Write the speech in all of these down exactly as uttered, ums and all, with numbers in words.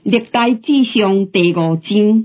历代志上第五章。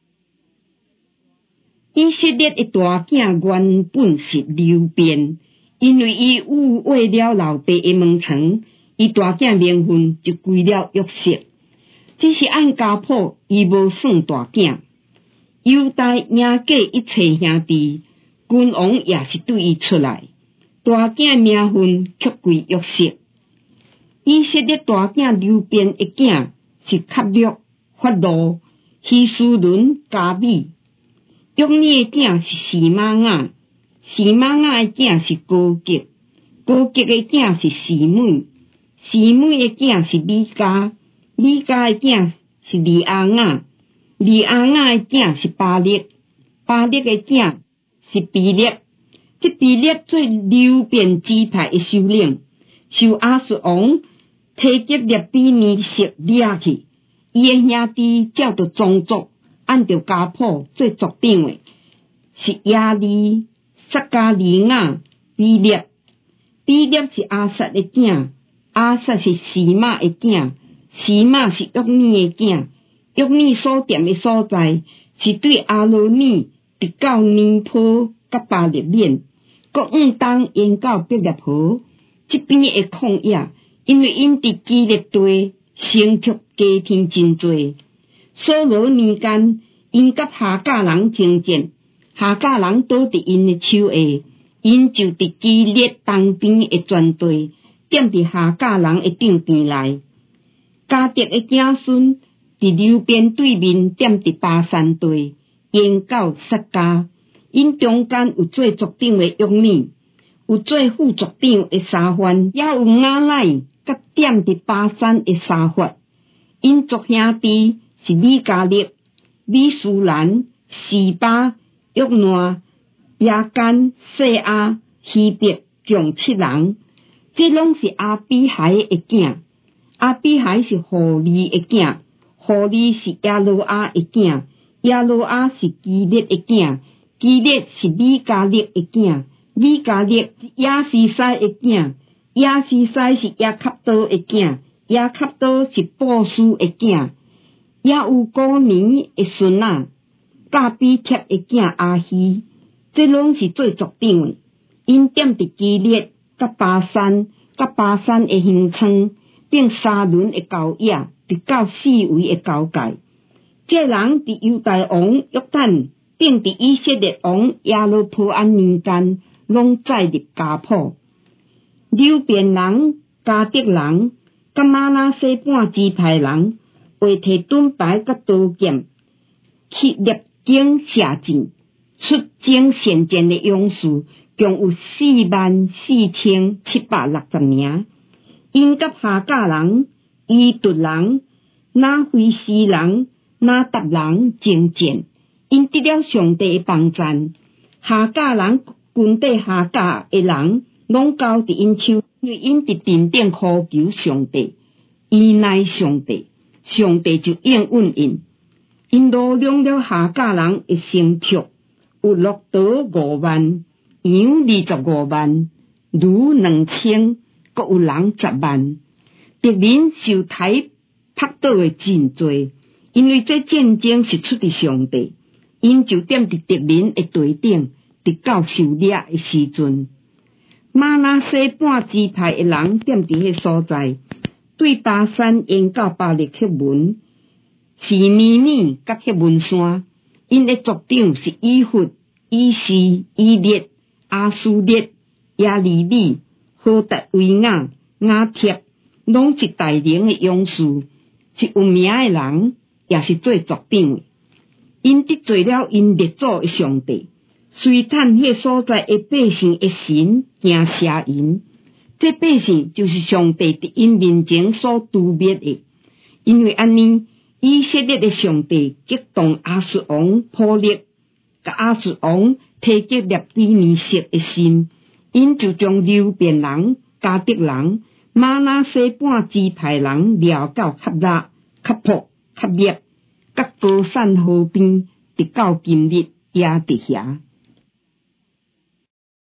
以色列的大囝原本是流便，因为伊误为了老爸的门床，伊大囝名分就归了约瑟。只是按家谱，伊无算大囝。犹大赢过一切兄弟，君王也是对伊出来，大囝名分却归约瑟。以色列大囝流便的囝是卡略、法罗、希斯伦、加米。约尼的囝是示玛雅，示玛雅的囝是高吉，高吉的囝是示每，示每的囝是米迦，米迦的囝是利亚雅，利亚雅的囝是巴列，巴列的囝是比列。这比列做流便支派的首领，受亚述王提吉列比尼色掠去，伊的兄弟照着宗族。按照家谱做族长的是亚利、撒加利亚、比列。比列是阿撒的囝，阿撒是示玛的囝，示玛是约尼的囝。约尼所踮的所在是对阿罗尼直到尼坡甲巴列面，搁往东沿到伯利河这边的旷野，因为因伫基列地生出家庭真多。所罗年间，因甲夏甲人争战，夏甲人倒伫因的手下，因就伫基列东边的全队，踮伫夏甲人的顶边内。迦得的子孙伫流便对面踮伫巴山地，沿到撒迦。因中间有做族长的约尼，有做副族长的沙番，也有雅乃甲踮伫巴山的沙法。因族兄弟是米迦勒、米舒兰、示巴、约诺、亚干、谢阿、希别共七人，这拢是阿比海的囝。阿比海是胡利的囝，胡利是亚罗阿的囝，亚罗阿是基列的囝，基列是米迦勒的囝，米迦勒是亚西塞的囝，亚西塞是亚卡多的囝，亚卡多是波斯的囝。也有古年的孙仔，加比帖的囝阿希，这拢是做族长的。因踮伫基列、甲巴山、甲巴山的乡村，并三轮的郊野，直到四围的交界。这人伫犹大王约旦，并伫以色列王亚罗波安年间，拢载入家谱。流便人、迦得人、甲玛拿西半支派人。会摕盾牌甲刀剑去入境射阵，出征前线的勇士共有四万四千七百六十名。因甲夏甲人、伊杜人、拿菲斯人、拿达人争战，因得了上帝的帮赞。夏甲人军队夏甲的人拢交伫因手，因为因伫殿顶呼求上帝，依赖上帝。上帝就应允因，因罗量了夏甲人的牲畜，有骆驼五万，羊二十五万，驴两千，各有人十万。敌人受台拍倒的真多，因为这战争是出伫上帝，因就踮伫敌人的地顶，直到受掠的时阵。玛拿西半支派的人踮伫迄所在。对巴山沿到巴力克文，是尼尼甲迄文山，因的族长是以弗、以斯、以列、阿苏列、亚利利、何特维亚、雅帖，拢是大龄的勇士，是有名的人，也是做族长的。因得罪了因列祖的上帝，随趁迄所在的百姓的神行邪淫。这百姓就是上帝伫因面前所诛灭的，因为安尼，以色列的上帝激动亚述王破裂，甲亚述王提吉列比尼色的心，因就将流便人、迦得人、玛拿西半支派人掠到恰拉、恰卜、恰列，甲高山河边，直到今日也伫遐。